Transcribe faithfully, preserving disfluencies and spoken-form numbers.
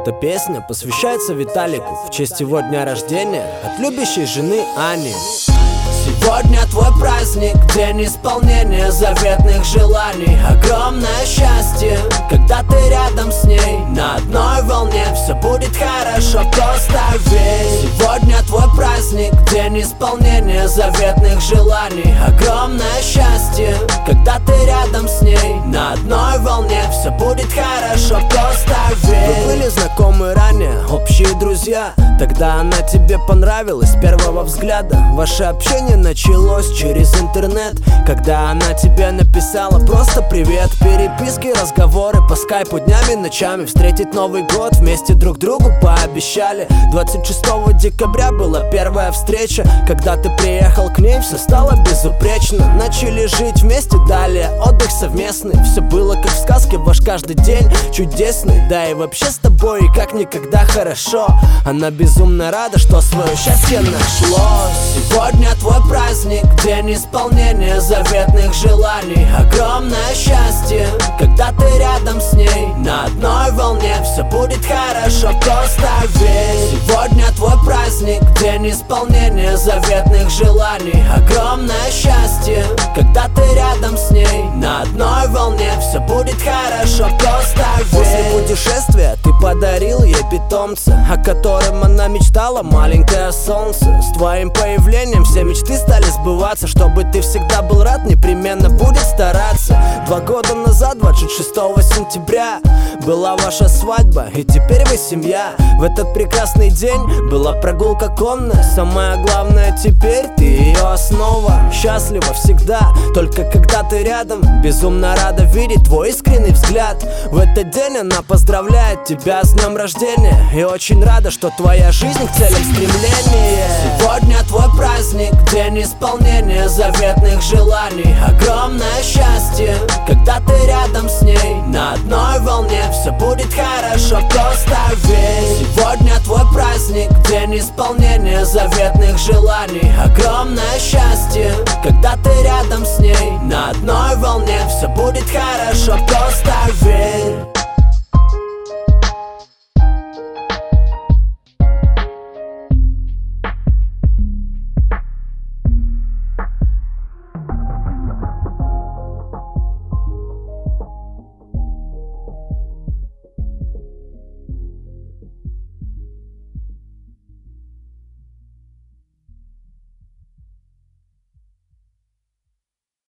Эта песня посвящается Виталику в честь его дня рождения от любящей жены Ани. Сегодня твой праздник, день исполнения заветных желаний. Огромное счастье, когда ты рядом с ней. На одной волне все будет хорошо, просто верь. Сегодня твой праздник, день исполнения заветных желаний. Огромное счастье, когда ты рядом с ней. На одной волне все будет хорошо, просто верь. Вы были знакомы ранее, общие друзья. Тогда она тебе понравилась с первого взгляда. Ваше общение началось через интернет, когда она тебе написала просто привет. Переписки, разговоры по скайпу днями, ночами. Встретить Новый год вместе друг другу пообещали. Двадцать шестого декабря была первая встреча. Когда ты приехал к ней, все стало безупречно. Начали жить вместе, далее отдых совместный. Все было как в сказке, ваш каждый день чудесный. Да и вообще с тобой как никогда хорошо. Она безумно рада, что свое счастье нашлось. Сегодня твой праздник, день исполнения заветных желаний. Огромное счастье, когда ты рядом с ней. На одной волне все будет хорошо, просто верь. Сегодня твой праздник, день исполнения заветных желаний. Огромное счастье, когда ты рядом с ней. На одной волне все будет хорошо, просто верь. После путешествия ты подарил ей питомца, о котором она мечтала, маленькое солнце. С твоим появлением все мечты стали сбываться. Чтобы ты всегда был рад, непременно будет стараться. Два года назад, двадцать шестого сентября, была ваша свадьба, и теперь вы семья. В этот прекрасный день была прогулка конная. Самое главное, теперь ты ее основа. Счастлива всегда, только когда ты рядом. Безумно рада видеть твой искренний взгляд. В этот день она поздравляет тебя с днем рождения и очень рада, что твоя жизнь к целям стремления. Сегодня твой праздник, день исполнения заветных желаний. Огромное счастье, когда ты рядом с ней. На одной волне все будет хорошо, просто верь. Сегодня твой праздник, день исполнения заветных желаний. Огромное счастье, когда ты рядом с ней. На одной волне все будет хорошо, просто верь.